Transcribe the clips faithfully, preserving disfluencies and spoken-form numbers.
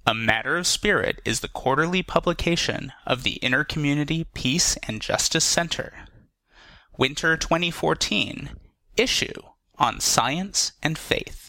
A Matter of Spirit is the quarterly publication of the Intercommunity Peace and Justice Center. Winter twenty fourteen, issue on Science and Faith.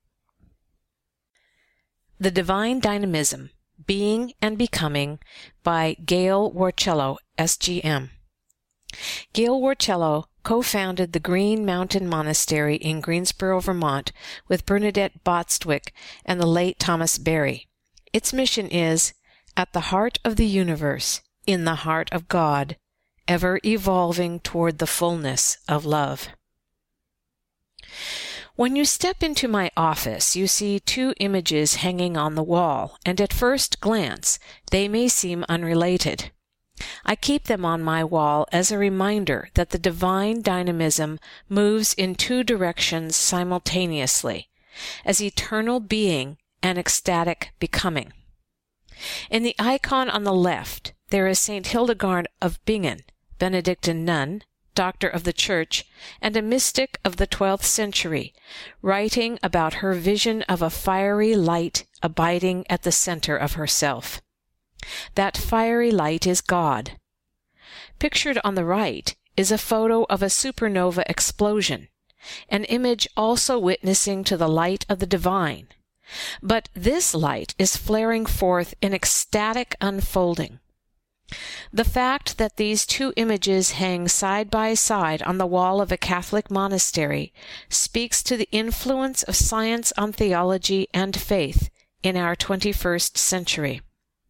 The Divine Dynamism, Being and Becoming by Gail Warcello, S G M. Gail Warcello co-founded the Green Mountain Monastery in Greensboro, Vermont, with Bernadette Bostwick and the late Thomas Berry. Its mission is, at the heart of the universe, in the heart of God, ever evolving toward the fullness of love. When you step into my office, you see two images hanging on the wall, and at first glance, they may seem unrelated. I keep them on my wall as a reminder that the divine dynamism moves in two directions simultaneously, as eternal being and ecstatic becoming. In the icon on the left, there is Saint Hildegard of Bingen, Benedictine nun, doctor of the Church, and a mystic of the twelfth century, writing about her vision of a fiery light abiding at the center of herself. That fiery light is God. Pictured on the right is a photo of a supernova explosion, an image also witnessing to the light of the divine. But this light is flaring forth in ecstatic unfolding. The fact that these two images hang side by side on the wall of a Catholic monastery speaks to the influence of science on theology and faith in our twenty-first century.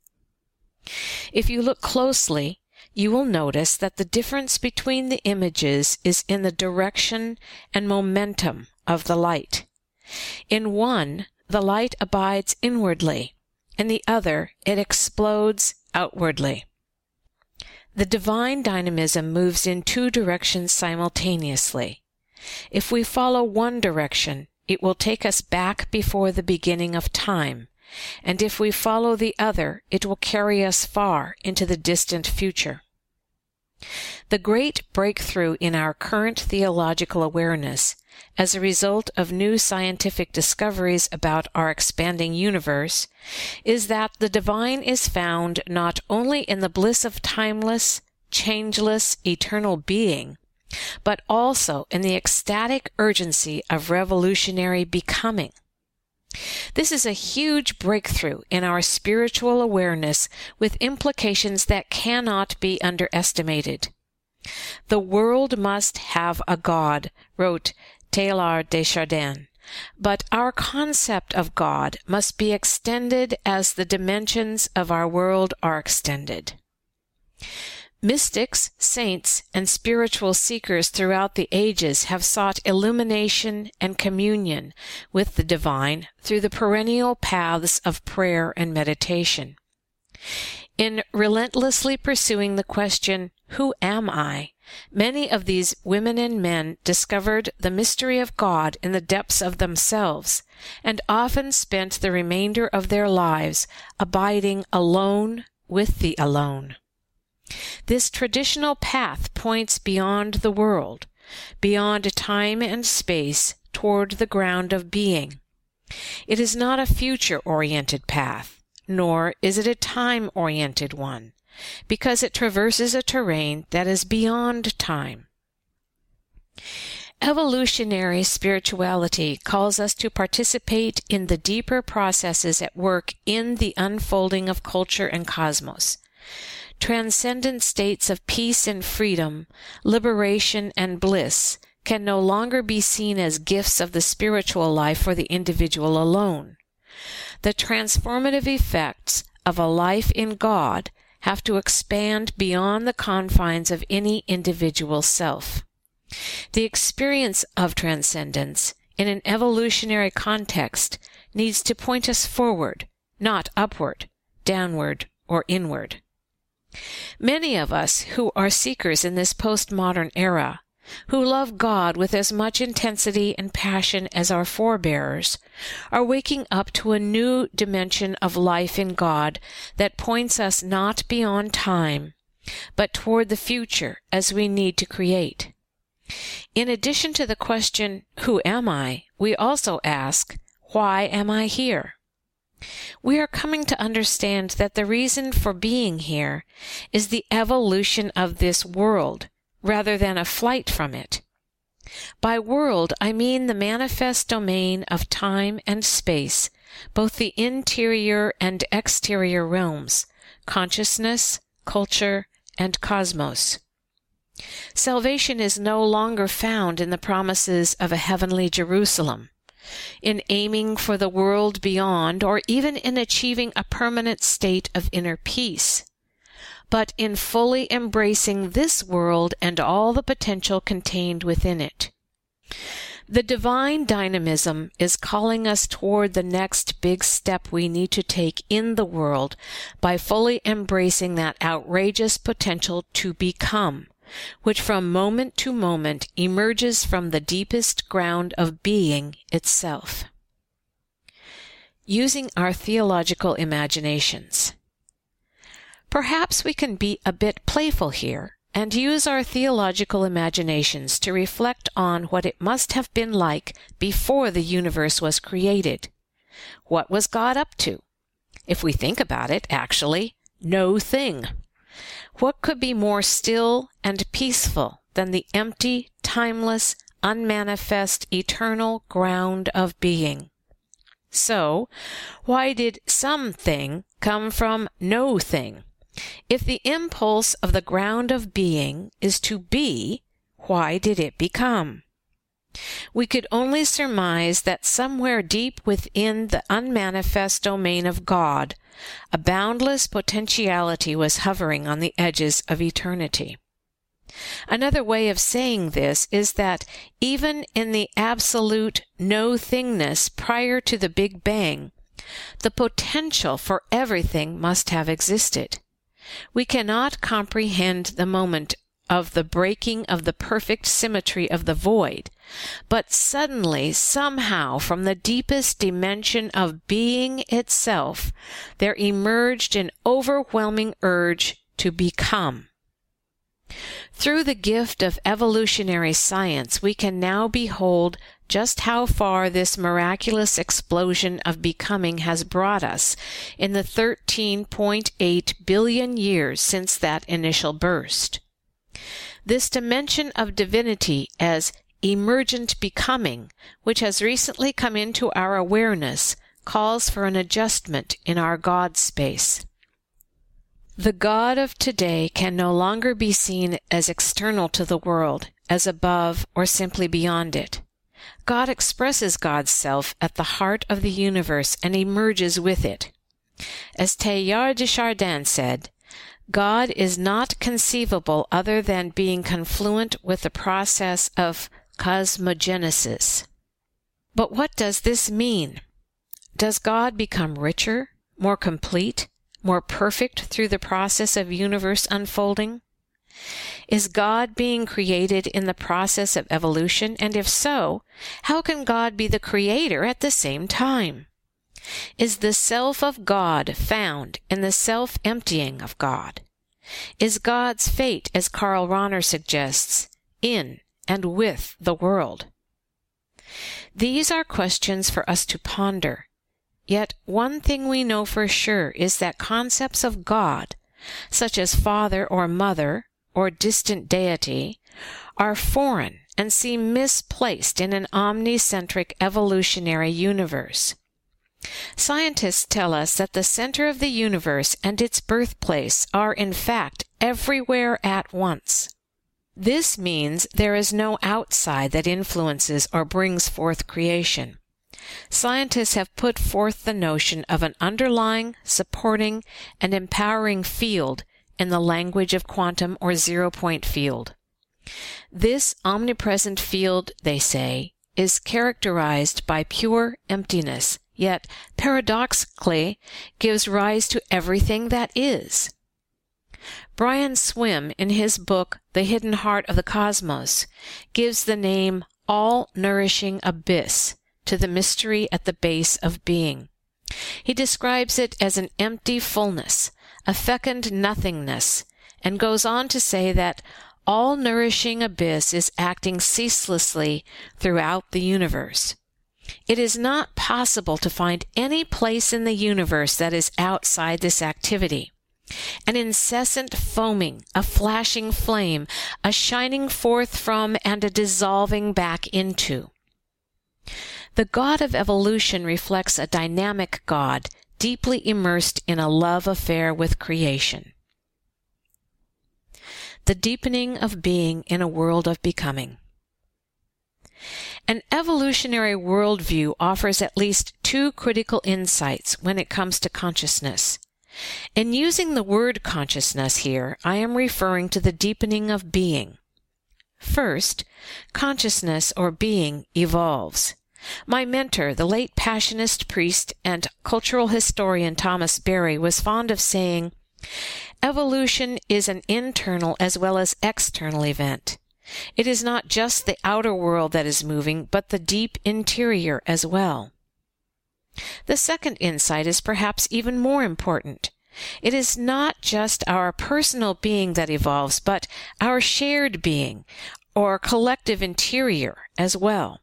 If you look closely, you will notice that the difference between the images is in the direction and momentum of the light. In one, the light abides inwardly. In the other, it explodes outwardly. The divine dynamism moves in two directions simultaneously. If we follow one direction, it will take us back before the beginning of time, and if we follow the other, it will carry us far into the distant future. The great breakthrough in our current theological awareness, as a result of new scientific discoveries about our expanding universe, is that the divine is found not only in the bliss of timeless, changeless, eternal being, but also in the ecstatic urgency of revolutionary becoming. This is a huge breakthrough in our spiritual awareness with implications that cannot be underestimated. The world must have a God, wrote Teilhard de Chardin, but our concept of God must be extended as the dimensions of our world are extended. Mystics, saints, and spiritual seekers throughout the ages have sought illumination and communion with the divine through the perennial paths of prayer and meditation. In relentlessly pursuing the question, "Who am I?" many of these women and men discovered the mystery of God in the depths of themselves, and often spent the remainder of their lives abiding alone with the alone. This traditional path points beyond the world, beyond time and space, toward the ground of being. It is not a future-oriented path, nor is it a time-oriented one, because it traverses a terrain that is beyond time. Evolutionary spirituality calls us to participate in the deeper processes at work in the unfolding of culture and cosmos. Transcendent states of peace and freedom, liberation and bliss can no longer be seen as gifts of the spiritual life for the individual alone. The transformative effects of a life in God have to expand beyond the confines of any individual self. The experience of transcendence in an evolutionary context needs to point us forward, not upward, downward, or inward. Many of us who are seekers in this postmodern era, who love God with as much intensity and passion as our forebears, are waking up to a new dimension of life in God that points us not beyond time, but toward the future as we need to create. In addition to the question, "Who am I?" we also ask, "Why am I here?" We are coming to understand that the reason for being here is the evolution of this world, rather than a flight from it. By world, I mean the manifest domain of time and space, both the interior and exterior realms, consciousness, culture, and cosmos. Salvation is no longer found in the promises of a heavenly Jerusalem, in aiming for the world beyond, or even in achieving a permanent state of inner peace, but in fully embracing this world and all the potential contained within it. The divine dynamism is calling us toward the next big step we need to take in the world by fully embracing that outrageous potential to become, which from moment to moment emerges from the deepest ground of being itself. Using our theological imaginations. Perhaps we can be a bit playful here and use our theological imaginations to reflect on what it must have been like before the universe was created. What was God up to? If we think about it, actually, no thing. What could be more still and peaceful than the empty, timeless, unmanifest, eternal ground of being? So, why did something come from no thing? If the impulse of the ground of being is to be, why did it become? We could only surmise that somewhere deep within the unmanifest domain of God, a boundless potentiality was hovering on the edges of eternity. Another way of saying this is that even in the absolute no-thingness prior to the Big Bang, the potential for everything must have existed. We cannot comprehend the moment of the breaking of the perfect symmetry of the void, but suddenly, somehow, from the deepest dimension of being itself, there emerged an overwhelming urge to become. Through the gift of evolutionary science, we can now behold just how far this miraculous explosion of becoming has brought us in the thirteen point eight billion years since that initial burst. This dimension of divinity as emergent becoming, which has recently come into our awareness, calls for an adjustment in our God space. The God of today can no longer be seen as external to the world, as above or simply beyond it. God expresses God's self at the heart of the universe and emerges with it. As Teilhard de Chardin said, God is not conceivable other than being confluent with the process of cosmogenesis. But what does this mean? Does God become richer, more complete, more perfect through the process of universe unfolding? Is God being created in the process of evolution? And if so, how can God be the creator at the same time? Is the self of God found in the self-emptying of God? Is God's fate, as Karl Rahner suggests, in and with the world? These are questions for us to ponder. Yet one thing we know for sure is that concepts of God, such as Father or Mother or distant deity, are foreign and seem misplaced in an omnicentric evolutionary universe. Scientists tell us that the center of the universe and its birthplace are in fact everywhere at once. This means there is no outside that influences or brings forth creation. Scientists have put forth the notion of an underlying, supporting, and empowering field in the language of quantum or zero-point field. This omnipresent field, they say, is characterized by pure emptiness, yet paradoxically gives rise to everything that is. Brian Swimme, in his book The Hidden Heart of the Cosmos, gives the name all-nourishing abyss to the mystery at the base of being. He describes it as an empty fullness, a fecund nothingness, and goes on to say that all-nourishing abyss is acting ceaselessly throughout the universe. It is not possible to find any place in the universe that is outside this activity. An incessant foaming, a flashing flame, a shining forth from and a dissolving back into. The God of evolution reflects a dynamic God, deeply immersed in a love affair with creation. The deepening of being in a world of becoming. An evolutionary worldview offers at least two critical insights when it comes to consciousness. In using the word consciousness here, I am referring to the deepening of being. First, consciousness or being evolves. My mentor, the late Passionist priest and cultural historian Thomas Berry, was fond of saying, "Evolution is an internal as well as external event. It is not just the outer world that is moving, but the deep interior as well." The second insight is perhaps even more important. It is not just our personal being that evolves, but our shared being, or collective interior, as well.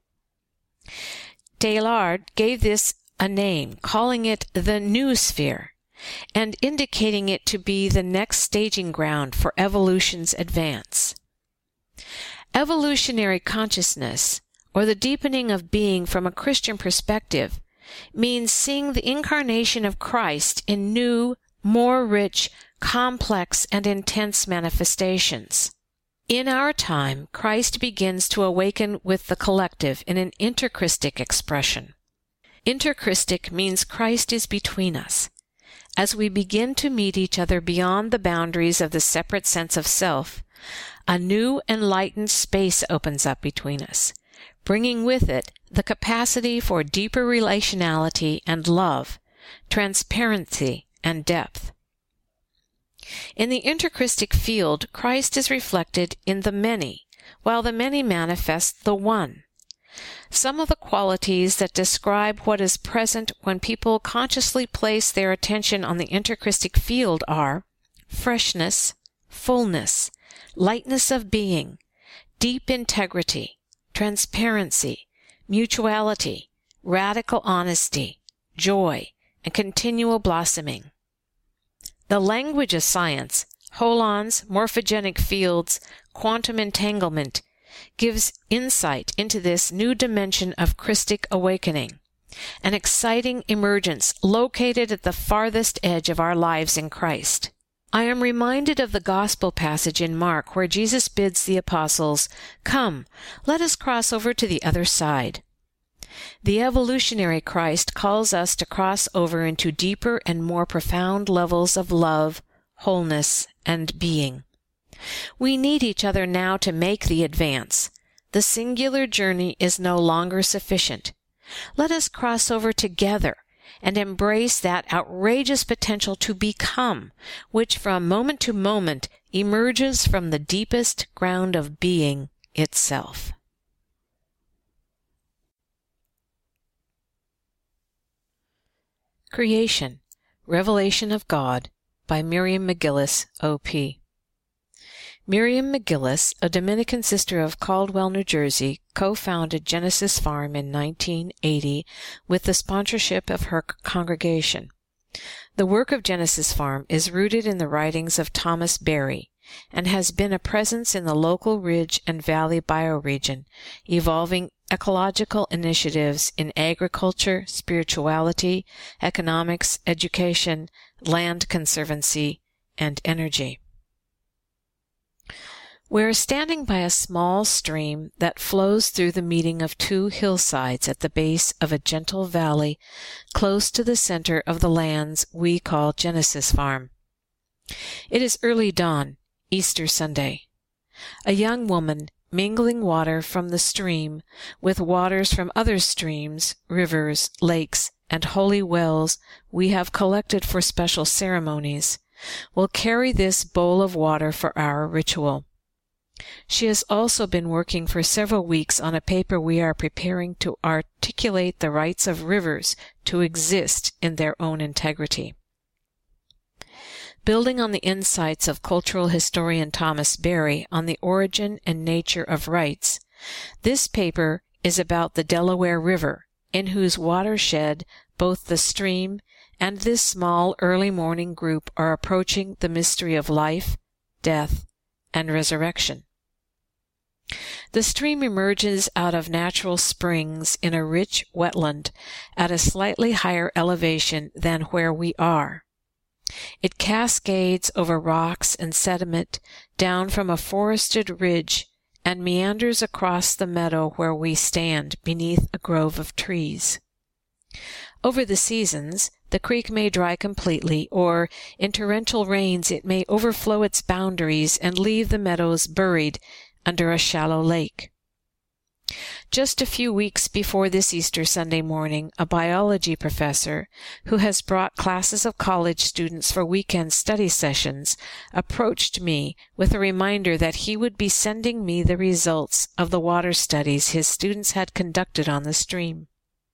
Teilhard gave this a name, calling it the noosphere, and indicating it to be the next staging ground for evolution's advance. Evolutionary consciousness, or the deepening of being from a Christian perspective, means seeing the incarnation of Christ in new, more rich, complex, and intense manifestations. In our time, Christ begins to awaken with the collective in an interchristic expression. Interchristic means Christ is between us. As we begin to meet each other beyond the boundaries of the separate sense of self, a new enlightened space opens up between us, bringing with it the capacity for deeper relationality and love, transparency and depth. In the interchristic field, Christ is reflected in the many, while the many manifest the one. Some of the qualities that describe what is present when people consciously place their attention on the interchristic field are freshness, fullness, lightness of being, deep integrity, transparency, mutuality, radical honesty, joy, and continual blossoming. The language of science, holons, morphogenic fields, quantum entanglement, gives insight into this new dimension of Christic awakening, an exciting emergence located at the farthest edge of our lives in Christ. I am reminded of the gospel passage in Mark where Jesus bids the apostles, "Come, let us cross over to the other side." The evolutionary Christ calls us to cross over into deeper and more profound levels of love, wholeness, and being. We need each other now to make the advance. The singular journey is no longer sufficient. Let us cross over together and embrace that outrageous potential to become, which from moment to moment emerges from the deepest ground of being itself. Creation, Revelation of God by Miriam McGillis, O P Miriam McGillis, a Dominican sister of Caldwell, New Jersey, co-founded Genesis Farm in nineteen eighty with the sponsorship of her congregation. The work of Genesis Farm is rooted in the writings of Thomas Berry and has been a presence in the local ridge and valley bioregion, evolving ecological initiatives in agriculture, spirituality, economics, education, land conservancy, and energy. We are standing by a small stream that flows through the meeting of two hillsides at the base of a gentle valley close to the center of the lands we call Genesis Farm. It is early dawn, Easter Sunday. A young woman, mingling water from the stream with waters from other streams, rivers, lakes, and holy wells we have collected for special ceremonies, will carry this bowl of water for our ritual. She has also been working for several weeks on a paper we are preparing to articulate the rights of rivers to exist in their own integrity. Building on the insights of cultural historian Thomas Berry on the origin and nature of rights, this paper is about the Delaware River in whose watershed both the stream and this small early morning group are approaching the mystery of life, death, and resurrection. The stream emerges out of natural springs in a rich wetland at a slightly higher elevation than where we are. It cascades over rocks and sediment down from a forested ridge and meanders across the meadow where we stand beneath a grove of trees. Over the seasons, the creek may dry completely, or in torrential rains it may overflow its boundaries and leave the meadows buried under a shallow lake. Just a few weeks before this Easter Sunday morning, a biology professor, who has brought classes of college students for weekend study sessions, approached me with a reminder that he would be sending me the results of the water studies his students had conducted on the stream.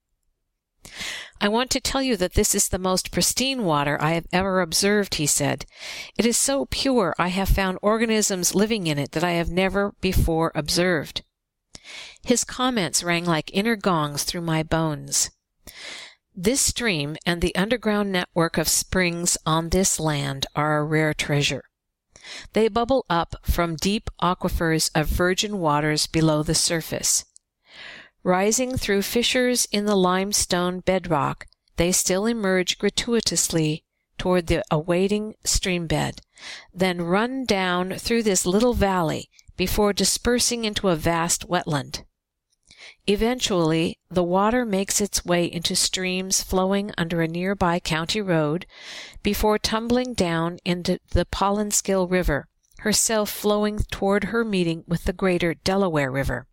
"I want to tell you that this is the most pristine water I have ever observed," he said. "It is so pure I have found organisms living in it that I have never before observed." His comments rang like inner gongs through my bones. This stream and the underground network of springs on this land are a rare treasure. They bubble up from deep aquifers of virgin waters below the surface. Rising through fissures in the limestone bedrock, they still emerge gratuitously toward the awaiting streambed, then run down through this little valley before dispersing into a vast wetland. Eventually, the water makes its way into streams flowing under a nearby county road before tumbling down into the Pollenskill River, herself flowing toward her meeting with the greater Delaware River.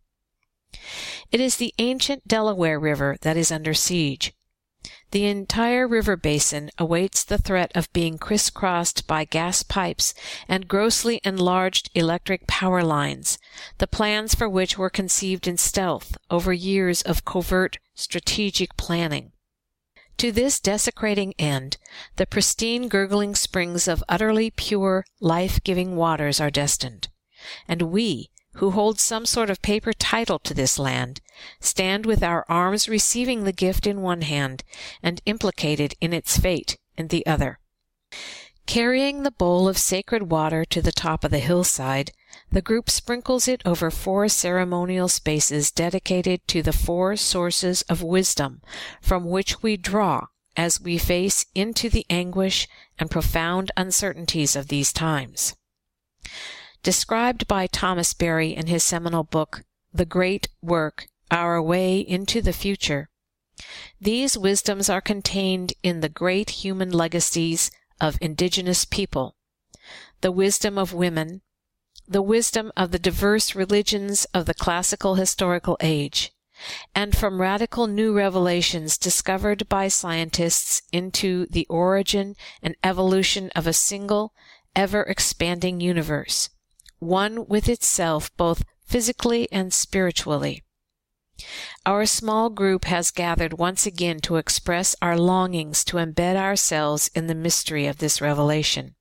It is the ancient Delaware River that is under siege. The entire river basin awaits the threat of being crisscrossed by gas pipes and grossly enlarged electric power lines, the plans for which were conceived in stealth over years of covert strategic planning. To this desecrating end, the pristine gurgling springs of utterly pure, life-giving waters are destined, and we, who hold some sort of paper title to this land, stand with our arms receiving the gift in one hand and implicated in its fate in the other. Carrying the bowl of sacred water to the top of the hillside, the group sprinkles it over four ceremonial spaces dedicated to the four sources of wisdom from which we draw as we face into the anguish and profound uncertainties of these times. Described by Thomas Berry in his seminal book, The Great Work, Our Way into the Future, these wisdoms are contained in the great human legacies of indigenous people, the wisdom of women, the wisdom of the diverse religions of the classical historical age, and from radical new revelations discovered by scientists into the origin and evolution of a single, ever-expanding universe, one with itself both physically and spiritually. Our small group has gathered once again to express our longings to embed ourselves in the mystery of this revelation.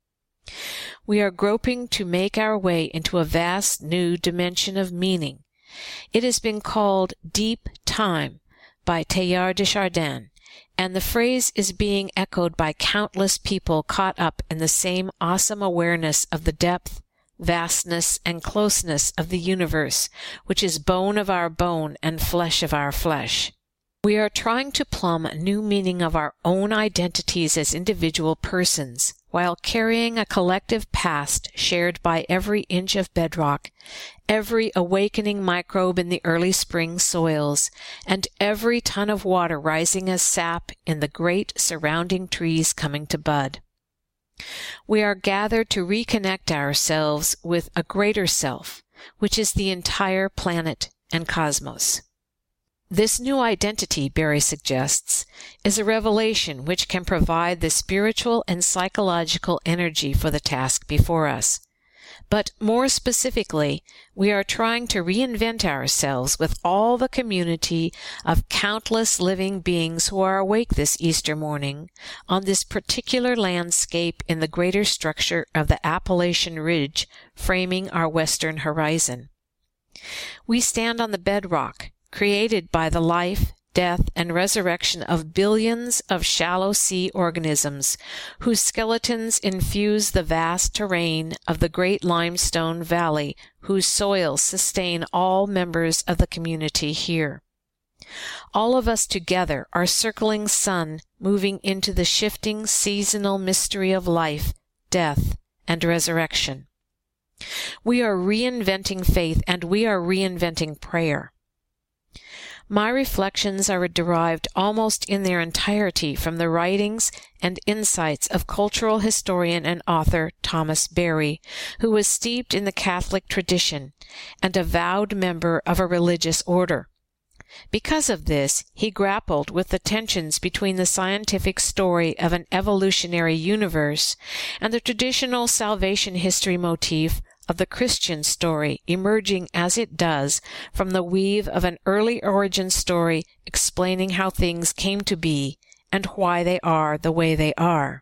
We are groping to make our way into a vast new dimension of meaning. It has been called Deep Time by Teilhard de Chardin, and the phrase is being echoed by countless people caught up in the same awesome awareness of the depth, vastness, and closeness of the universe, which is bone of our bone and flesh of our flesh. We are trying to plumb a new meaning of our own identities as individual persons, while carrying a collective past shared by every inch of bedrock, every awakening microbe in the early spring soils, and every ton of water rising as sap in the great surrounding trees coming to bud. We are gathered to reconnect ourselves with a greater self, which is the entire planet and cosmos. This new identity, Berry suggests, is a revelation which can provide the spiritual and psychological energy for the task before us. But more specifically, we are trying to reinvent ourselves with all the community of countless living beings who are awake this Easter morning on this particular landscape in the greater structure of the Appalachian Ridge framing our western horizon. We stand on the bedrock created by the life, death, and resurrection of billions of shallow sea organisms whose skeletons infuse the vast terrain of the great limestone valley whose soils sustain all members of the community here. All of us together are circling sun moving into the shifting seasonal mystery of life, death, and resurrection. We are reinventing faith, and we are reinventing prayer. My reflections are derived almost in their entirety from the writings and insights of cultural historian and author Thomas Berry, who was steeped in the Catholic tradition and a vowed member of a religious order. Because of this, he grappled with the tensions between the scientific story of an evolutionary universe and the traditional salvation history motif of the Christian story, emerging as it does from the weave of an early origin story explaining how things came to be and why they are the way they are.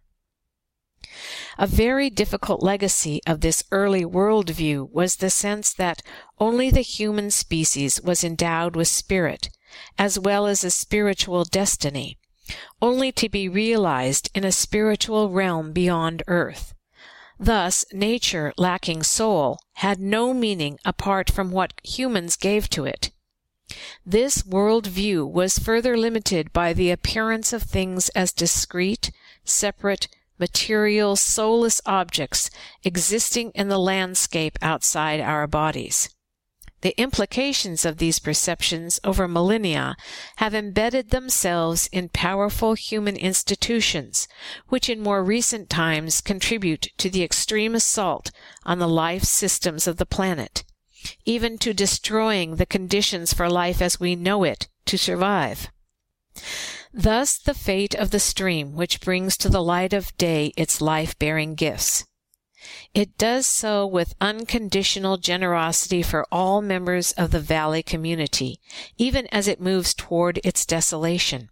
A very difficult legacy of this early worldview was the sense that only the human species was endowed with spirit, as well as a spiritual destiny, only to be realized in a spiritual realm beyond earth. Thus, nature lacking soul had no meaning apart from what humans gave to it. This worldview was further limited by the appearance of things as discrete, separate, material, soulless objects existing in the landscape outside our bodies. The implications of these perceptions over millennia have embedded themselves in powerful human institutions, which in more recent times contribute to the extreme assault on the life systems of the planet, even to destroying the conditions for life as we know it to survive. Thus the fate of the stream which brings to the light of day its life-bearing gifts. It does so with unconditional generosity for all members of the valley community, even as it moves toward its desolation.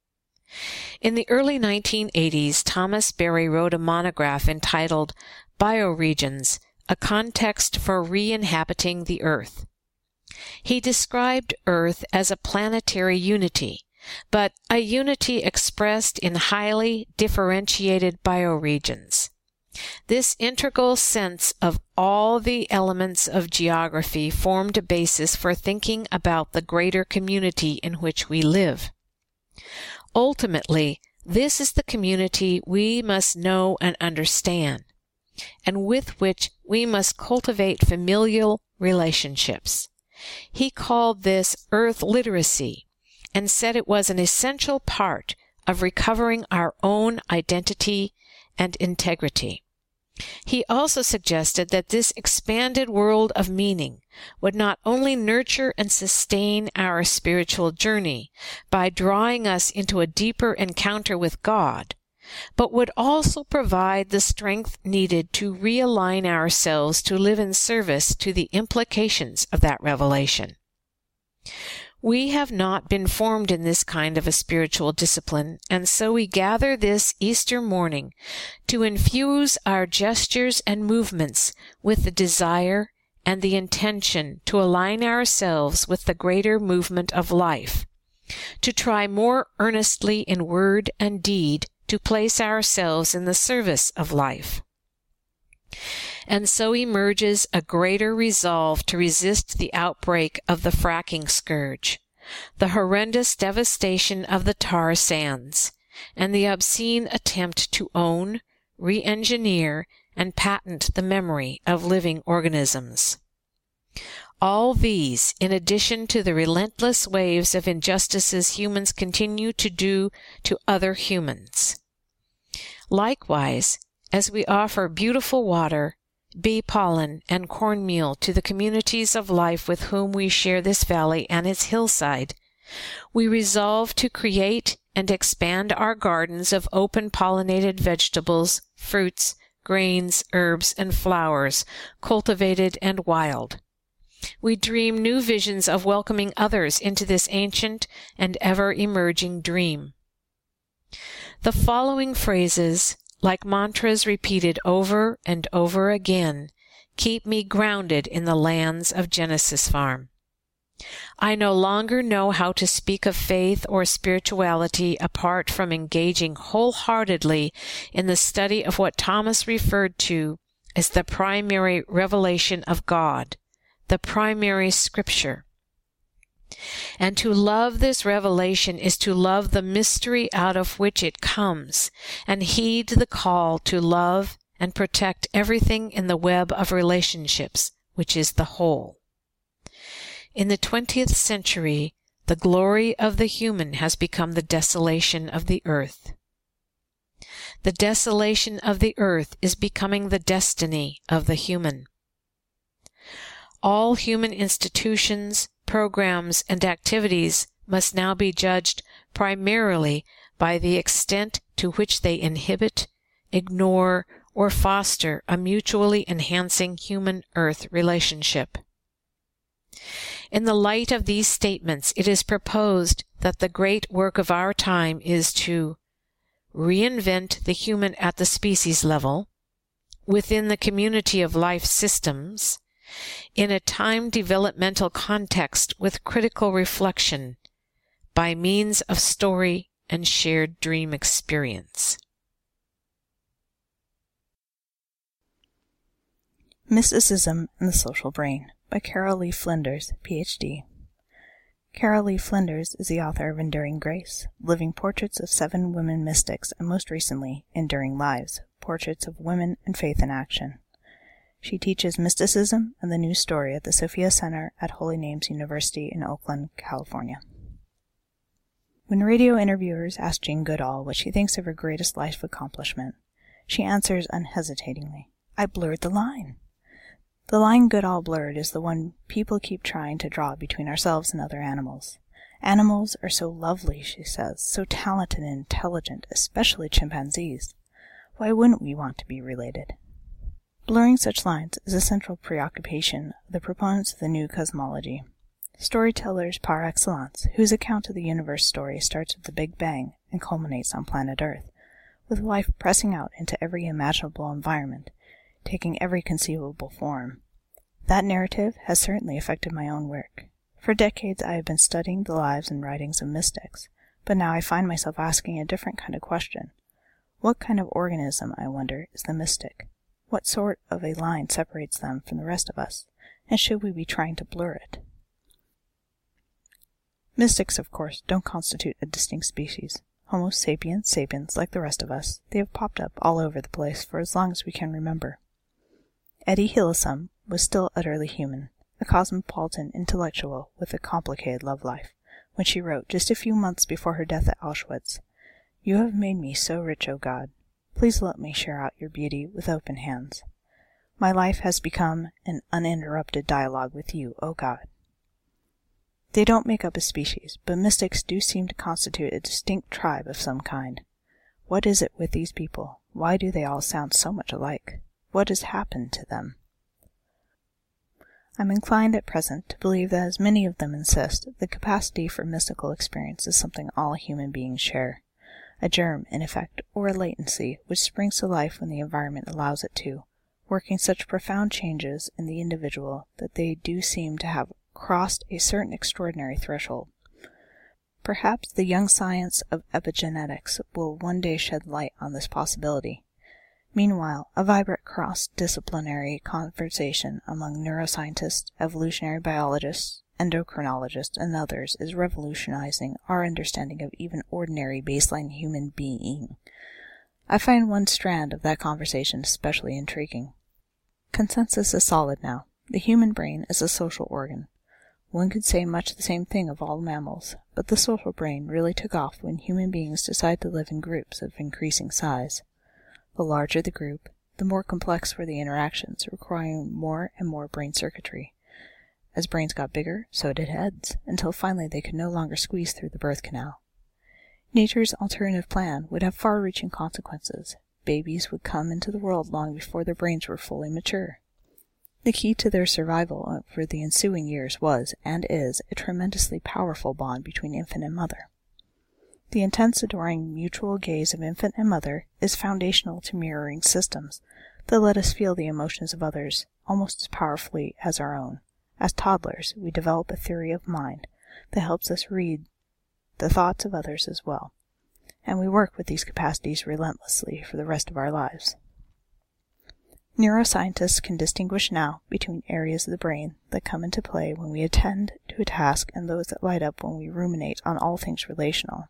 In the early nineteen eighties, Thomas Berry wrote a monograph entitled Bioregions, A Context for Re-Inhabiting the Earth. He described Earth as a planetary unity, but a unity expressed in highly differentiated bioregions. This integral sense of all the elements of geography formed a basis for thinking about the greater community in which we live. Ultimately, this is the community we must know and understand, and with which we must cultivate familial relationships. He called this Earth literacy, and said it was an essential part of recovering our own identity and integrity. He also suggested that this expanded world of meaning would not only nurture and sustain our spiritual journey by drawing us into a deeper encounter with God, but would also provide the strength needed to realign ourselves to live in service to the implications of that revelation. We have not been formed in this kind of a spiritual discipline, and so we gather this Easter morning to infuse our gestures and movements with the desire and the intention to align ourselves with the greater movement of life, to try more earnestly in word and deed to place ourselves in the service of life. And so emerges a greater resolve to resist the outbreak of the fracking scourge, the horrendous devastation of the tar sands, and the obscene attempt to own, re-engineer, and patent the memory of living organisms. All these, in addition to the relentless waves of injustices humans continue to do to other humans. Likewise, as we offer beautiful water, bee pollen, and cornmeal to the communities of life with whom we share this valley and its hillside, we resolve to create and expand our gardens of open-pollinated vegetables, fruits, grains, herbs, and flowers, cultivated and wild. We dream new visions of welcoming others into this ancient and ever-emerging dream. The following phrases, like mantras repeated over and over again, keep me grounded in the lands of Genesis Farm. I no longer know how to speak of faith or spirituality apart from engaging wholeheartedly in the study of what Thomas referred to as the primary revelation of God, the primary Scripture. And to love this revelation is to love the mystery out of which it comes, and heed the call to love and protect everything in the web of relationships, which is the whole. In the twentieth century, the glory of the human has become the desolation of the earth. The desolation of the earth is becoming the destiny of the human. All human institutions, programs, and activities must now be judged primarily by the extent to which they inhibit, ignore, or foster a mutually enhancing human-earth relationship. In the light of these statements, it is proposed that the great work of our time is to reinvent the human at the species level, within the community of life systems, in a time developmental context with critical reflection, by means of story and shared dream experience. Mysticism and the Social Brain by Carol Lee Flinders, P H D Carol Lee Flinders is the author of Enduring Grace, Living Portraits of Seven Women Mystics, and most recently, Enduring Lives, Portraits of Women and Faith in Action. She teaches mysticism and the new story at the Sophia Center at Holy Names University in Oakland, California. When radio interviewers ask Jane Goodall what she thinks of her greatest life accomplishment, she answers unhesitatingly, "I blurred the line." The line Goodall blurred is the one people keep trying to draw between ourselves and other animals. Animals are so lovely, she says, so talented and intelligent, especially chimpanzees. Why wouldn't we want to be related? Blurring such lines is a central preoccupation of the proponents of the new cosmology. Storytellers par excellence, whose account of the universe story starts with the Big Bang and culminates on planet Earth, with life pressing out into every imaginable environment, taking every conceivable form. That narrative has certainly affected my own work. For decades I have been studying the lives and writings of mystics, but now I find myself asking a different kind of question. What kind of organism, I wonder, is the mystic? What sort of a line separates them from the rest of us, and should we be trying to blur it? Mystics, of course, don't constitute a distinct species. Homo sapiens sapiens, like the rest of us, they have popped up all over the place for as long as we can remember. Etty Hillesum was still utterly human, a cosmopolitan intellectual with a complicated love life, when she wrote, just a few months before her death at Auschwitz, "You have made me so rich, O God. Please let me share out your beauty with open hands. My life has become an uninterrupted dialogue with you, O God." They don't make up a species, but mystics do seem to constitute a distinct tribe of some kind. What is it with these people? Why do they all sound so much alike? What has happened to them? I'm inclined at present to believe that, as many of them insist, the capacity for mystical experience is something all human beings share, a germ, in effect, or a latency which springs to life when the environment allows it to, working such profound changes in the individual that they do seem to have crossed a certain extraordinary threshold. Perhaps the young science of epigenetics will one day shed light on this possibility. Meanwhile, a vibrant cross-disciplinary conversation among neuroscientists, evolutionary biologists, endocrinologists, and others is revolutionizing our understanding of even ordinary baseline human being. I find one strand of that conversation especially intriguing. Consensus is solid now. The human brain is a social organ. One could say much the same thing of all mammals, but the social brain really took off when human beings decided to live in groups of increasing size. The larger the group, the more complex were the interactions, requiring more and more brain circuitry. As brains got bigger, so did heads, until finally they could no longer squeeze through the birth canal. Nature's alternative plan would have far-reaching consequences. Babies would come into the world long before their brains were fully mature. The key to their survival for the ensuing years was, and is, a tremendously powerful bond between infant and mother. The intense, adoring, mutual gaze of infant and mother is foundational to mirroring systems that let us feel the emotions of others almost as powerfully as our own, As toddlers, we develop a theory of mind that helps us read the thoughts of others as well, and we work with these capacities relentlessly for the rest of our lives. Neuroscientists can distinguish now between areas of the brain that come into play when we attend to a task and those that light up when we ruminate on all things relational.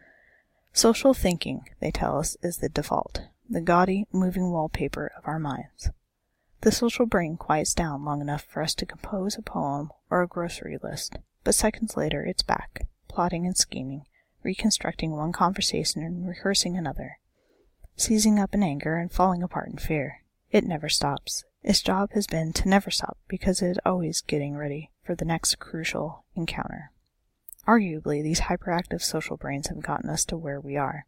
Social thinking, they tell us, is the default, the gaudy, moving wallpaper of our minds. The social brain quiets down long enough for us to compose a poem or a grocery list, but seconds later it's back, plotting and scheming, reconstructing one conversation and rehearsing another, seizing up in anger and falling apart in fear. It never stops. Its job has been to never stop because it is always getting ready for the next crucial encounter. Arguably, these hyperactive social brains have gotten us to where we are.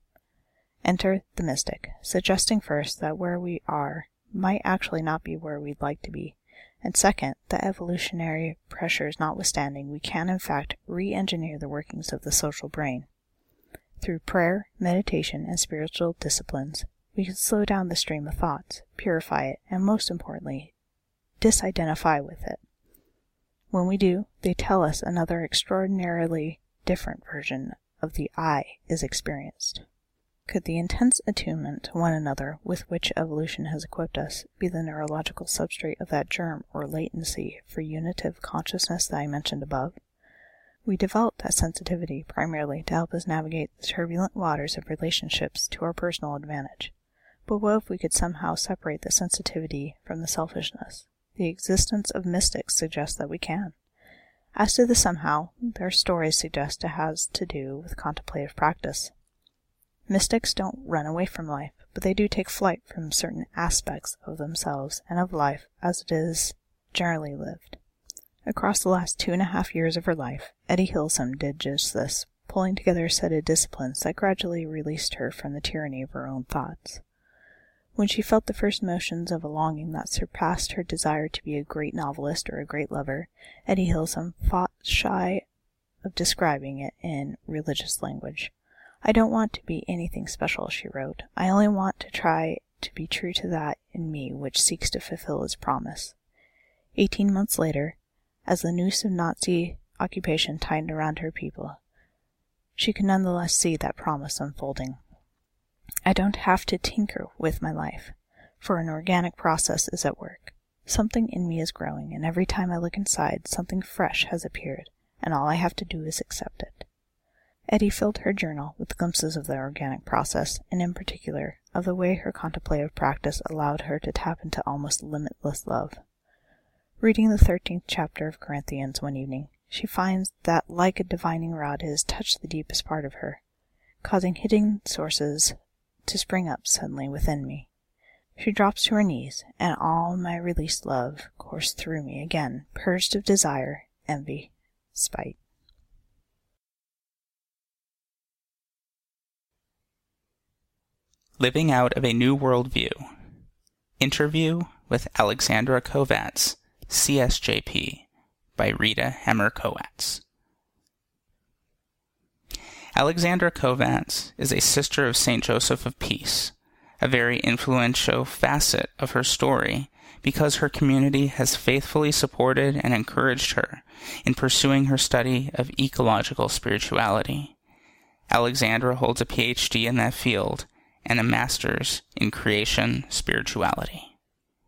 Enter the mystic, suggesting first that where we are might actually not be where we'd like to be, and second, that evolutionary pressures notwithstanding, we can in fact re-engineer the workings of the social brain. Through prayer, meditation, and spiritual disciplines, we can slow down the stream of thoughts, purify it, and most importantly, disidentify with it. When we do, they tell us another extraordinarily different version of the I is experienced. Could the intense attunement to one another with which evolution has equipped us be the neurological substrate of that germ or latency for unitive consciousness that I mentioned above? We developed that sensitivity primarily to help us navigate the turbulent waters of relationships to our personal advantage. But what if we could somehow separate the sensitivity from the selfishness? The existence of mystics suggests that we can. As to the somehow, their stories suggest it has to do with contemplative practice. Mystics don't run away from life, but they do take flight from certain aspects of themselves and of life as it is generally lived. Across the last two and a half years of her life, Etty Hillesum did just this, pulling together a set of disciplines that gradually released her from the tyranny of her own thoughts. When she felt the first motions of a longing that surpassed her desire to be a great novelist or a great lover, Etty Hillesum fought shy of describing it in religious language. "I don't want to be anything special," she wrote. "I only want to try to be true to that in me which seeks to fulfill its promise." Eighteen months later, as the noose of Nazi occupation tightened around her people, she could nonetheless see that promise unfolding. "I don't have to tinker with my life, for an organic process is at work. Something in me is growing, and every time I look inside, something fresh has appeared, and all I have to do is accept it." Etty filled her journal with glimpses of the organic process, and in particular, of the way her contemplative practice allowed her to tap into almost limitless love. Reading the thirteenth chapter of Corinthians one evening, she finds that like a divining rod it has touched the deepest part of her, causing hidden sources to spring up suddenly within me. She drops to her knees, and all my released love coursed through me again, purged of desire, envy, spite. Living Out of a New Worldview. Interview with Alexandra Kovatz, C S J P, by Rita Hemmer-Kovatz. Alexandra Kovatz is a sister of Saint Joseph of Peace, a very influential facet of her story because her community has faithfully supported and encouraged her in pursuing her study of ecological spirituality. Alexandra holds a P H D in that field and a master's in creation spirituality.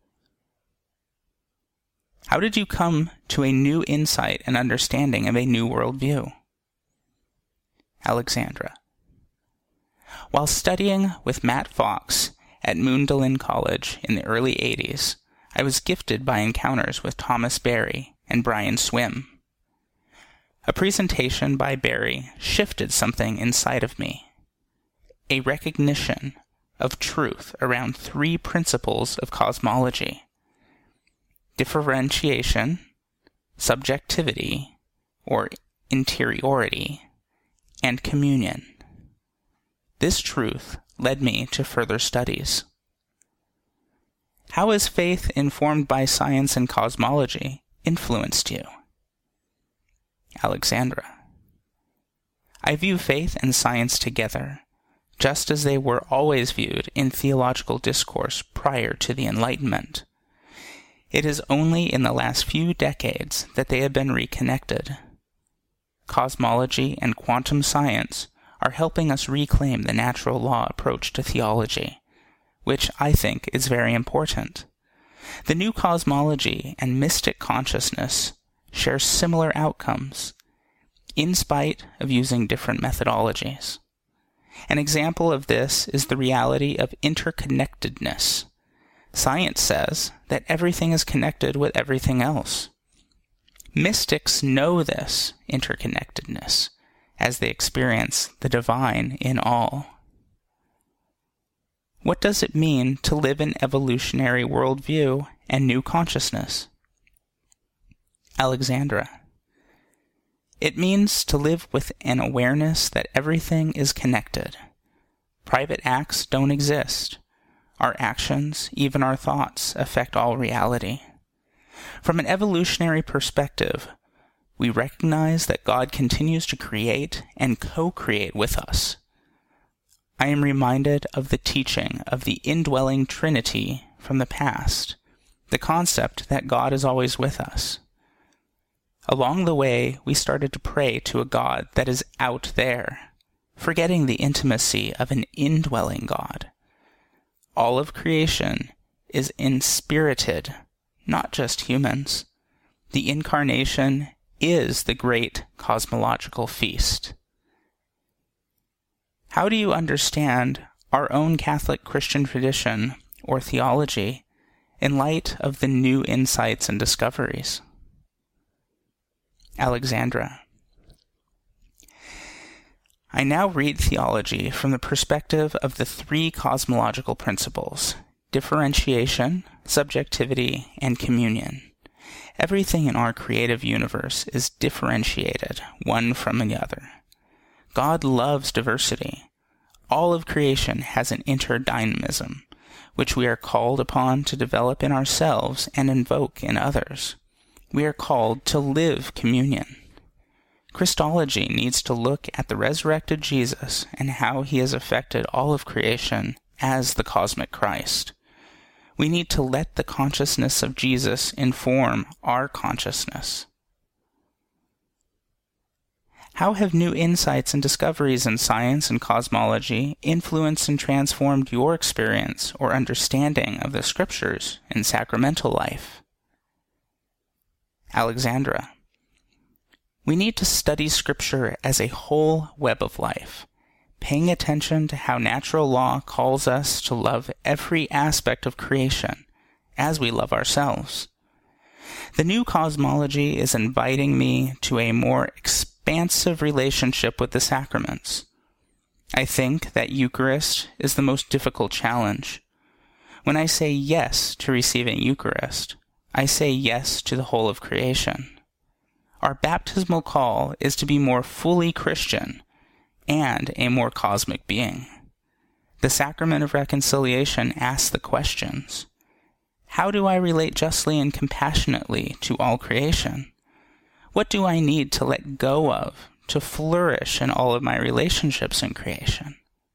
How did you come to a new insight and understanding of a new worldview? Alexandra. While studying with Matt Fox at Moondalin College in the early eighties, I was gifted by encounters with Thomas Berry and Brian Swim. A presentation by Berry shifted something inside of me. A recognition of truth around three principles of cosmology: differentiation, subjectivity, or interiority, and communion. This truth led me to further studies. How has faith informed by science and cosmology influenced you? Alexandra. I view faith and science together, just as they were always viewed in theological discourse prior to the Enlightenment. It is only in the last few decades that they have been reconnected. Cosmology and quantum science are helping us reclaim the natural law approach to theology, which I think is very important. The new cosmology and mystic consciousness share similar outcomes, in spite of using different methodologies. An example of this is the reality of interconnectedness. Science says that everything is connected with everything else. Mystics know this interconnectedness as they experience the divine in all. What does it mean to live an evolutionary worldview and new consciousness? Alexandra. It means to live with an awareness that everything is connected. Private acts don't exist. Our actions, even our thoughts, affect all reality. From an evolutionary perspective, we recognize that God continues to create and co-create with us. I am reminded of the teaching of the indwelling Trinity from the past, the concept that God is always with us. Along the way, we started to pray to a God that is out there, forgetting the intimacy of an indwelling God. All of creation is inspirited, not just humans. The incarnation is the great cosmological feast. How do you understand our own Catholic Christian tradition or theology in light of the new insights and discoveries? Alexandra. I now read theology from the perspective of the three cosmological principles: differentiation, subjectivity, and communion. Everything in our creative universe is differentiated, one from the other. God loves diversity. All of creation has an interdynamism, which we are called upon to develop in ourselves and invoke in others. We are called to live communion. Christology needs to look at the resurrected Jesus and how he has affected all of creation as the cosmic Christ. We need to let the consciousness of Jesus inform our consciousness. How have new insights and discoveries in science and cosmology influenced and transformed your experience or understanding of the Scriptures in sacramental life? Alexandra. We need to study Scripture as a whole web of life, paying attention to how natural law calls us to love every aspect of creation as we love ourselves. The new cosmology is inviting me to a more expansive relationship with the sacraments. I think that Eucharist is the most difficult challenge. When I say yes to receiving Eucharist, I say yes to the whole of creation. Our baptismal call is to be more fully Christian and a more cosmic being. The sacrament of reconciliation asks the questions: how do I relate justly and compassionately to all creation? What do I need to let go of to flourish in all of my relationships in creation?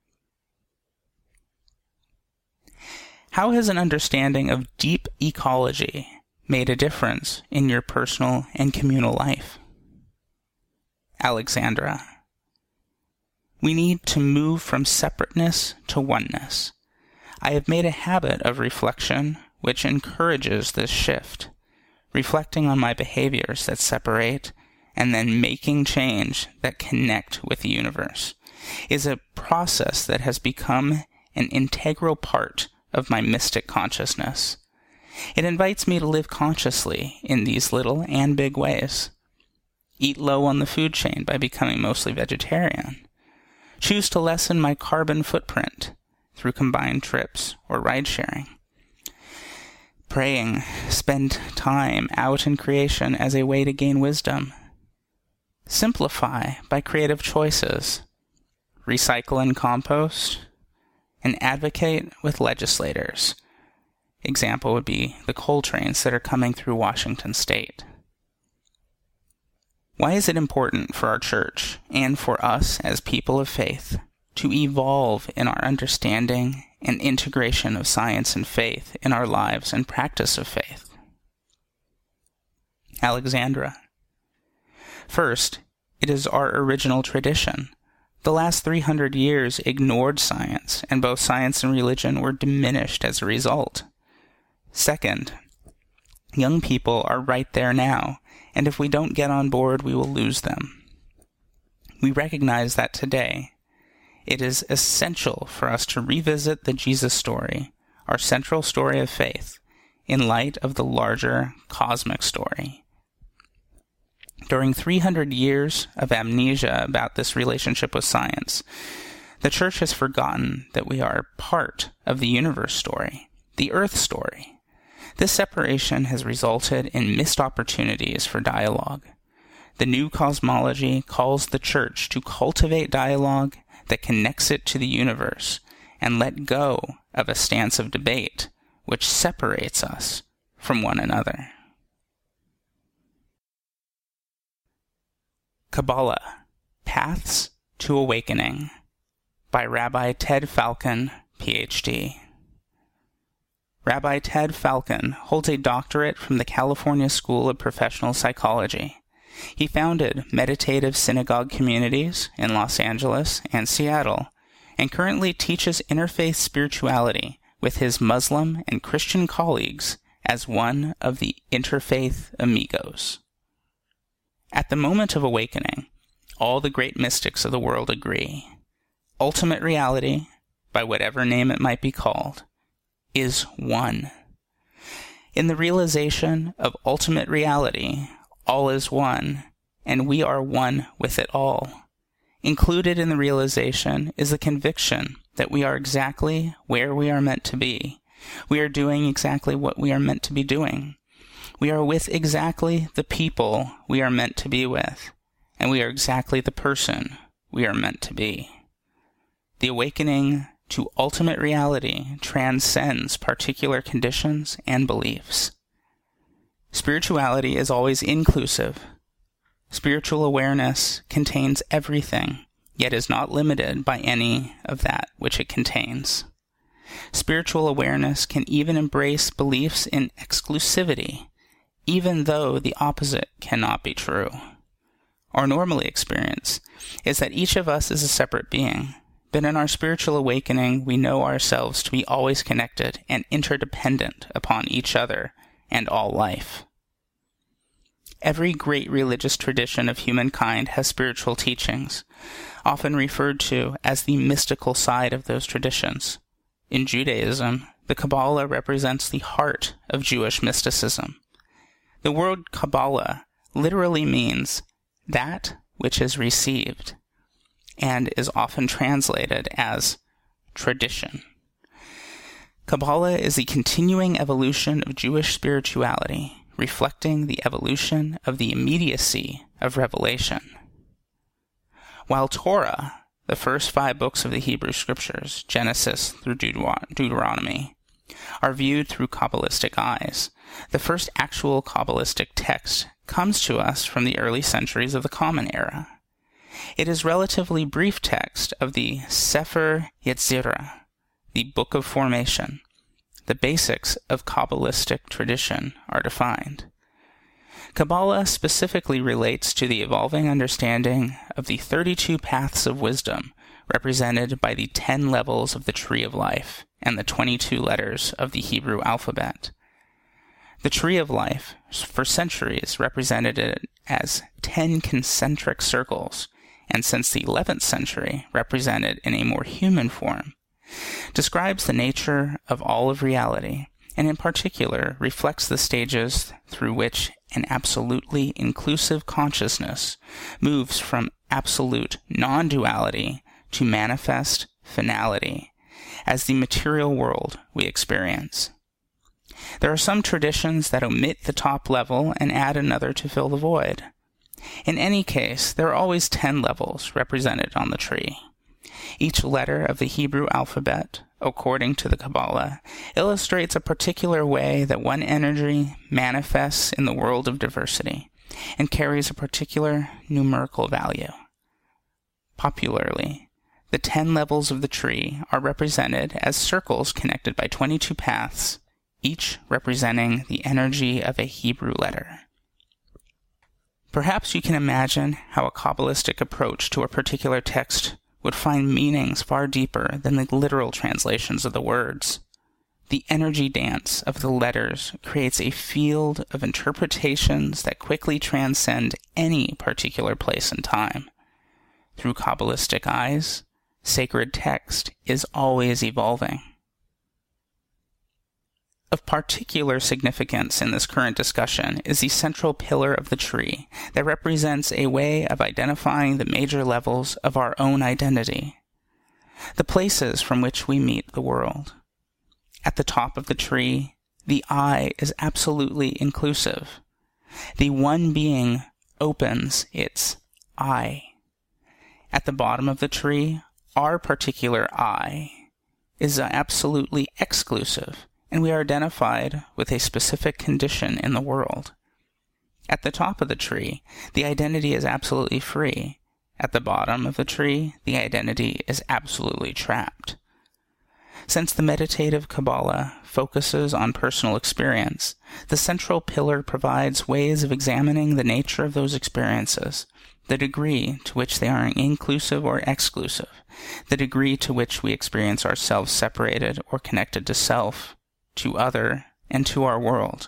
How has an understanding of deep ecology made a difference in your personal and communal life? Alexandra. We need to move from separateness to oneness. I have made a habit of reflection which encourages this shift, reflecting on my behaviors that separate and then making change that connect with the universe is a process that has become an integral part of my mystic consciousness. It invites me to live consciously in these little and big ways. Eat low on the food chain by becoming mostly vegetarian. Choose to lessen my carbon footprint through combined trips or ride-sharing. Praying, spend time out in creation as a way to gain wisdom. Simplify by creative choices. Recycle and compost. And advocate with legislators. Example would be the coal trains that are coming through Washington state. Why is it important for our church and for us as people of faith to evolve in our understanding and integration of science and faith in our lives and practice of faith? Alexandra. First, it is our original tradition. The last three hundred years ignored science, and both science and religion were diminished as a result. Second, young people are right there now, and if we don't get on board, we will lose them. We recognize that today it is essential for us to revisit the Jesus story, our central story of faith, in light of the larger cosmic story. During three hundred years of amnesia about this relationship with science, the Church has forgotten that we are part of the universe story, the Earth story. This separation has resulted in missed opportunities for dialogue. The new cosmology calls the Church to cultivate dialogue that connects it to the universe and let go of a stance of debate which separates us from one another. Kabbalah, Paths to Awakening, by Rabbi Ted Falcon, P H D Rabbi Ted Falcon holds a doctorate from the California School of Professional Psychology. He founded meditative synagogue communities in Los Angeles and Seattle, and currently teaches interfaith spirituality with his Muslim and Christian colleagues as one of the Interfaith Amigos. At the moment of awakening, all the great mystics of the world agree. Ultimate reality, by whatever name it might be called, is one. In the realization of ultimate reality, all is one, and we are one with it all. Included in the realization is the conviction that we are exactly where we are meant to be. We are doing exactly what we are meant to be doing. We are with exactly the people we are meant to be with, and we are exactly the person we are meant to be. The awakening to ultimate reality transcends particular conditions and beliefs. Spirituality is always inclusive. Spiritual awareness contains everything, yet is not limited by any of that which it contains. Spiritual awareness can even embrace beliefs in exclusivity, even though the opposite cannot be true. Our normal experience is that each of us is a separate being, but in our spiritual awakening we know ourselves to be always connected and interdependent upon each other and all life. Every great religious tradition of humankind has spiritual teachings, often referred to as the mystical side of those traditions. In Judaism, the Kabbalah represents the heart of Jewish mysticism. The word Kabbalah literally means that which is received, and is often translated as tradition. Kabbalah is the continuing evolution of Jewish spirituality, reflecting the evolution of the immediacy of revelation. While Torah, the first five books of the Hebrew Scriptures, Genesis through Deuteron- Deuteronomy, are viewed through Kabbalistic eyes, the first actual Kabbalistic text comes to us from the early centuries of the Common Era. It is relatively brief text of the Sefer Yetzirah, the Book of Formation. The basics of Kabbalistic tradition are defined. Kabbalah specifically relates to the evolving understanding of the thirty-two paths of wisdom represented by the ten levels of the Tree of Life and the twenty-two letters of the Hebrew alphabet. The Tree of Life, for centuries, represented it as ten concentric circles, and since the eleventh century, represented in a more human form, describes the nature of all of reality, and in particular reflects the stages through which an absolutely inclusive consciousness moves from absolute non-duality to manifest finality as the material world we experience. There are some traditions that omit the top level and add another to fill the void. In any case, there are always ten levels represented on the tree. Each letter of the Hebrew alphabet, according to the Kabbalah, illustrates a particular way that one energy manifests in the world of diversity and carries a particular numerical value. Popularly, the ten levels of the tree are represented as circles connected by twenty-two paths, each representing the energy of a Hebrew letter. Perhaps you can imagine how a Kabbalistic approach to a particular text would find meanings far deeper than the literal translations of the words. The energy dance of the letters creates a field of interpretations that quickly transcend any particular place and time. Through Kabbalistic eyes, sacred text is always evolving. Of particular significance in this current discussion is the central pillar of the tree that represents a way of identifying the major levels of our own identity, the places from which we meet the world. At the top of the tree, the I is absolutely inclusive. The one being opens its I. At the bottom of the tree, our particular I is absolutely exclusive, and we are identified with a specific condition in the world. At the top of the tree, the identity is absolutely free. At the bottom of the tree, the identity is absolutely trapped. Since the meditative Kabbalah focuses on personal experience, the central pillar provides ways of examining the nature of those experiences, the degree to which they are inclusive or exclusive, the degree to which we experience ourselves separated or connected to self, to other, and to our world.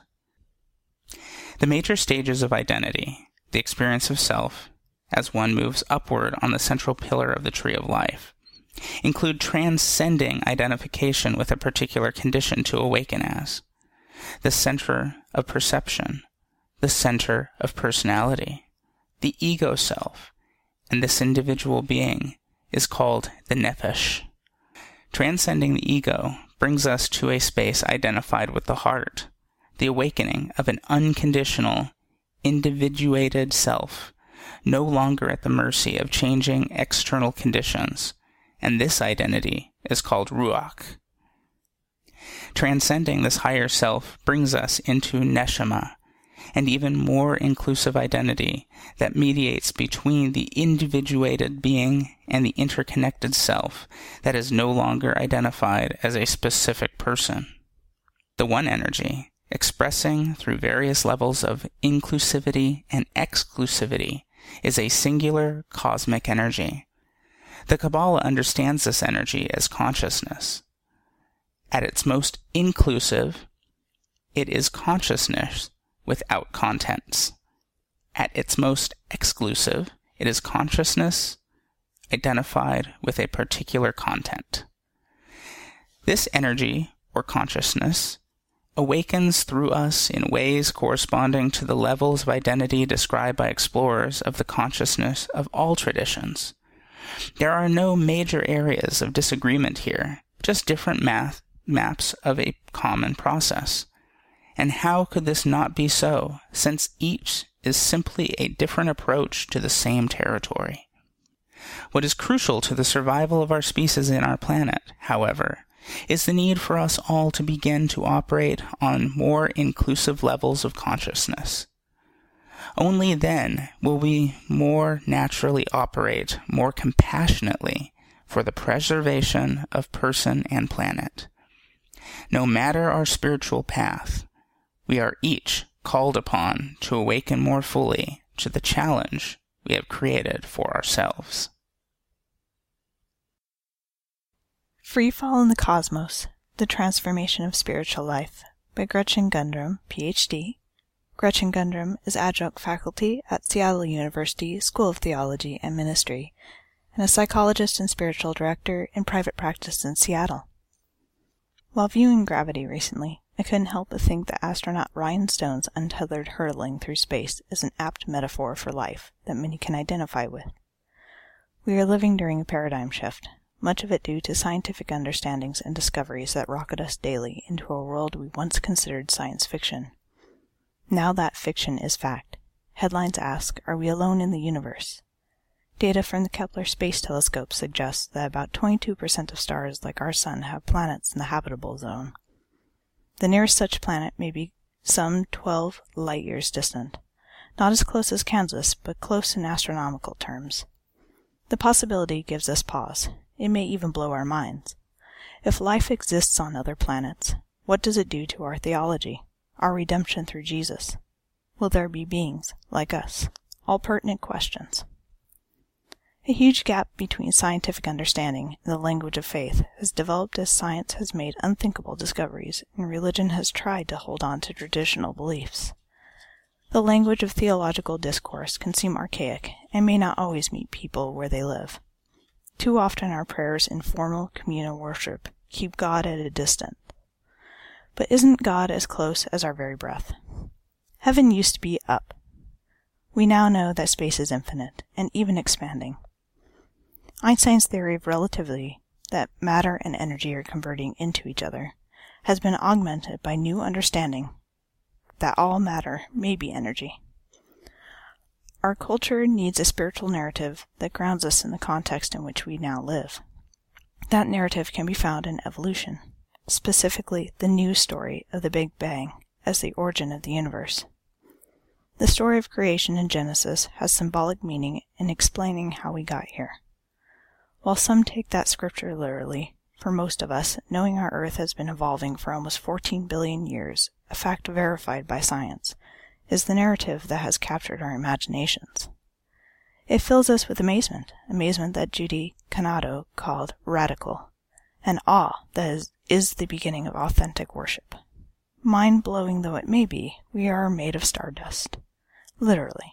The major stages of identity, the experience of self, as one moves upward on the central pillar of the tree of life, include transcending identification with a particular condition to awaken as, the center of perception, the center of personality, the ego self, and this individual being is called the nefesh. Transcending the ego brings us to a space identified with the heart, the awakening of an unconditional, individuated self, no longer at the mercy of changing external conditions, and this identity is called ruach. Transcending this higher self brings us into neshama, an even more inclusive identity that mediates between the individuated being and the interconnected self that is no longer identified as a specific person. The one energy, expressing through various levels of inclusivity and exclusivity, is a singular cosmic energy. The Kabbalah understands this energy as consciousness. At its most inclusive, it is consciousness without contents. At its most exclusive, it is consciousness identified with a particular content. This energy, or consciousness, awakens through us in ways corresponding to the levels of identity described by explorers of the consciousness of all traditions. There are no major areas of disagreement here, just different math maps of a common process. And how could this not be so, since each is simply a different approach to the same territory? What is crucial to the survival of our species and our planet, however, is the need for us all to begin to operate on more inclusive levels of consciousness. Only then will we more naturally operate more compassionately for the preservation of person and planet. No matter our spiritual path, we are each called upon to awaken more fully to the challenge we have created for ourselves. Free Fall in the Cosmos, The Transformation of Spiritual Life by Gretchen Gundrum, P H D. Gretchen Gundrum is adjunct faculty at Seattle University School of Theology and Ministry, and a psychologist and spiritual director in private practice in Seattle. While viewing Gravity recently, I couldn't help but think that astronaut Ryan Stone's untethered hurtling through space is an apt metaphor for life that many can identify with. We are living during a paradigm shift, much of it due to scientific understandings and discoveries that rocket us daily into a world we once considered science fiction. Now that fiction is fact. Headlines ask, are we alone in the universe? Data from the Kepler Space Telescope suggests that about twenty-two percent of stars like our Sun have planets in the habitable zone. The nearest such planet may be some twelve light-years distant, not as close as Kansas, but close in astronomical terms. The possibility gives us pause. It may even blow our minds. If life exists on other planets, what does it do to our theology, our redemption through Jesus? Will there be beings like us all pertinent questions. A huge gap between scientific understanding and the language of faith has developed as science has made unthinkable discoveries and religion has tried to hold on to traditional beliefs. The language of theological discourse can seem archaic and may not always meet people where they live. Too often our prayers in formal communal worship keep God at a distance. But isn't God as close as our very breath? Heaven used to be up. We now know that space is infinite and even expanding. Einstein's theory of relativity, that matter and energy are converting into each other, has been augmented by new understanding that all matter may be energy. Our culture needs a spiritual narrative that grounds us in the context in which we now live. That narrative can be found in evolution, specifically the news story of the Big Bang as the origin of the universe. The story of creation in Genesis has symbolic meaning in explaining how we got here. While some take that scripture literally, for most of us, knowing our Earth has been evolving for almost fourteen billion years, a fact verified by science, is the narrative that has captured our imaginations. It fills us with amazement, amazement that Judy Canado called radical, and awe that is, is the beginning of authentic worship. Mind-blowing though it may be, we are made of stardust. Literally.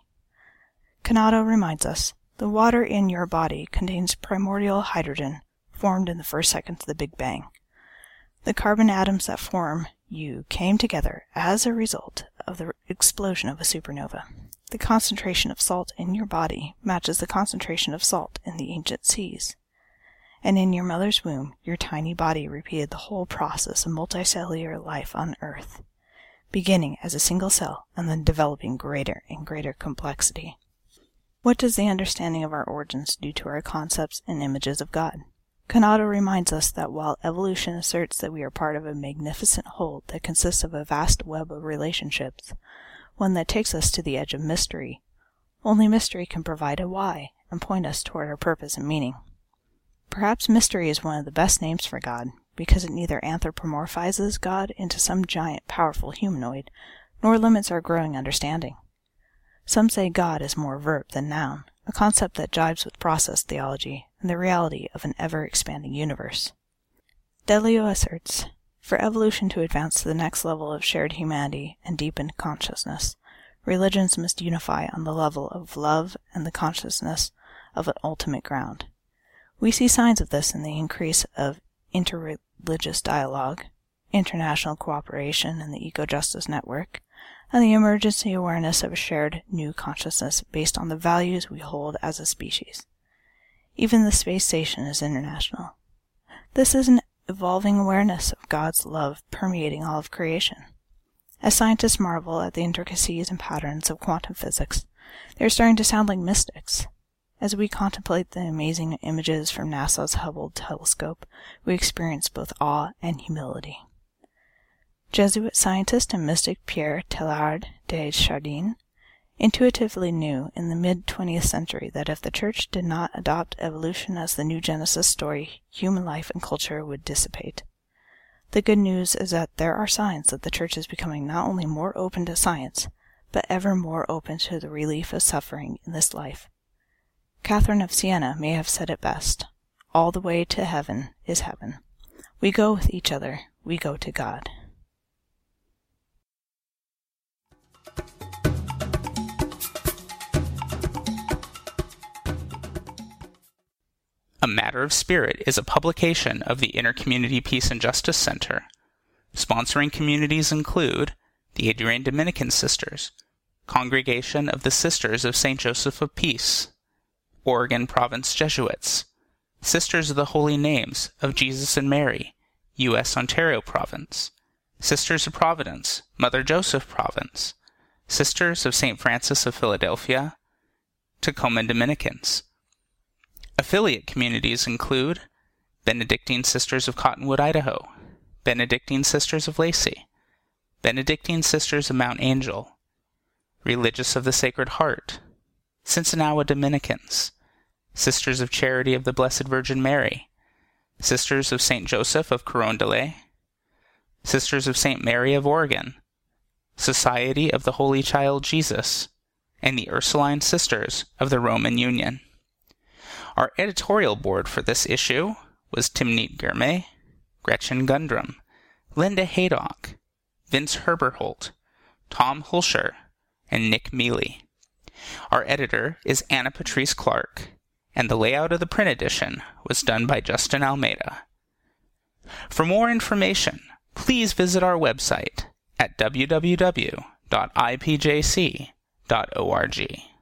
Canado reminds us, the water in your body contains primordial hydrogen formed in the first seconds of the Big Bang. The carbon atoms that form you came together as a result of the explosion of a supernova. The concentration of salt in your body matches the concentration of salt in the ancient seas. And in your mother's womb, your tiny body repeated the whole process of multicellular life on Earth, beginning as a single cell and then developing greater and greater complexity. What does the understanding of our origins do to our concepts and images of God? Canado reminds us that while evolution asserts that we are part of a magnificent whole that consists of a vast web of relationships, one that takes us to the edge of mystery, only mystery can provide a why and point us toward our purpose and meaning. Perhaps mystery is one of the best names for God, because it neither anthropomorphizes God into some giant, powerful humanoid, nor limits our growing understanding. Some say God is more verb than noun, a concept that jives with process theology and the reality of an ever-expanding universe. Delio asserts, for evolution to advance to the next level of shared humanity and deepened consciousness, religions must unify on the level of love and the consciousness of an ultimate ground. We see signs of this in the increase of interreligious dialogue, international cooperation in the eco-justice network, and the emergency awareness of a shared new consciousness based on the values we hold as a species. Even the space station is international. This is an evolving awareness of God's love permeating all of creation. As scientists marvel at the intricacies and patterns of quantum physics, they are starting to sound like mystics. As we contemplate the amazing images from NASA's Hubble telescope, we experience both awe and humility. Jesuit scientist and mystic Pierre Teilhard de Chardin intuitively knew in the mid-twentieth century that if the Church did not adopt evolution as the new Genesis story, human life and culture would dissipate. The good news is that there are signs that the Church is becoming not only more open to science, but ever more open to the relief of suffering in this life. Catherine of Siena may have said it best, all the way to heaven is heaven. We go with each other, we go to God. A Matter of Spirit is a publication of the Intercommunity Peace and Justice Center. Sponsoring communities include the Adrian Dominican Sisters, Congregation of the Sisters of Saint Joseph of Peace, Oregon Province Jesuits, Sisters of the Holy Names of Jesus and Mary, U S Ontario Province, Sisters of Providence, Mother Joseph Province, Sisters of Saint Francis of Philadelphia, Tacoma Dominicans. Affiliate communities include Benedictine Sisters of Cottonwood, Idaho, Benedictine Sisters of Lacey, Benedictine Sisters of Mount Angel, Religious of the Sacred Heart, Sinsinawa Dominicans, Sisters of Charity of the Blessed Virgin Mary, Sisters of Saint Joseph of Carondelet, Sisters of Saint Mary of Oregon, Society of the Holy Child Jesus, and the Ursuline Sisters of the Roman Union. Our editorial board for this issue was Timnit Girmay, Gretchen Gundrum, Linda Haydock, Vince Herberholt, Tom Hulscher, and Nick Mealy. Our editor is Anna Patrice Clark, and the layout of the print edition was done by Justin Almeida. For more information, please visit our website at w w w dot i p j c dot org.